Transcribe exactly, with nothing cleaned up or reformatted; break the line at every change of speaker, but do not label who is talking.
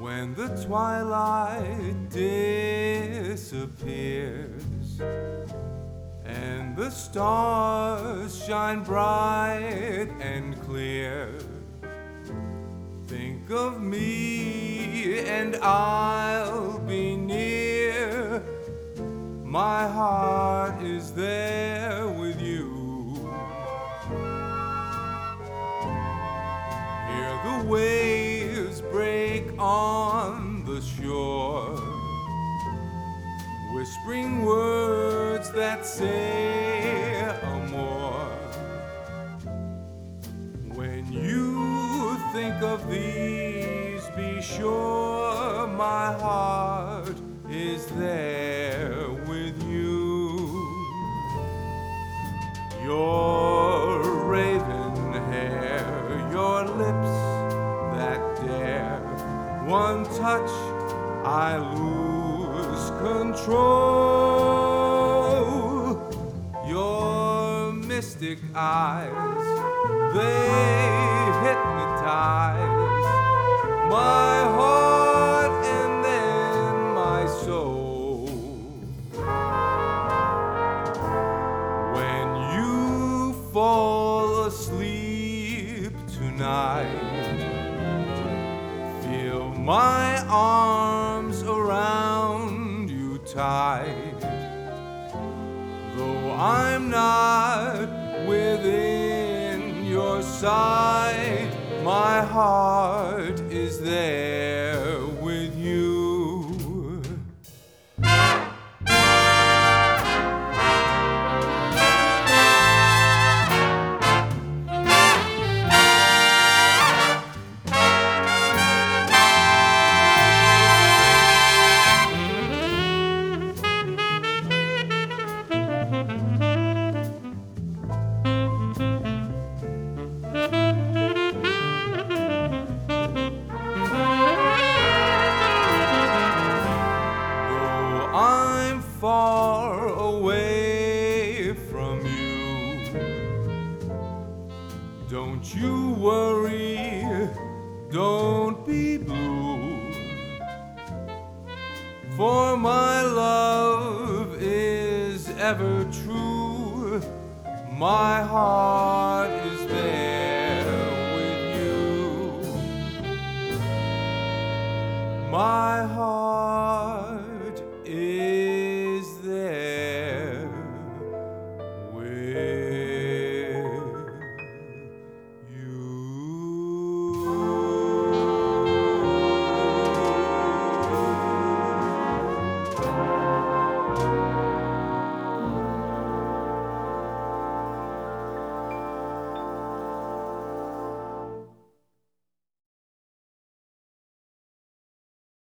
When the twilight disappears and the stars shine bright and clear, think of me and I'll be near. My heart is there with you. Hear the waves break on the shore, whispering words that say amor. When you think of these, be sure my heart is there with you. Your raven hair, your lips that dare, one touch I lose control. Your mystic eyes, they hypnotize my heart and then my soul. When you fall asleep tonight, feel my arms around you tight. Though I'm not within your sight, my heart is there with you. I'm far away from you, don't you worry, don't be blue, for my love is ever true. My heart is there with you. My heart is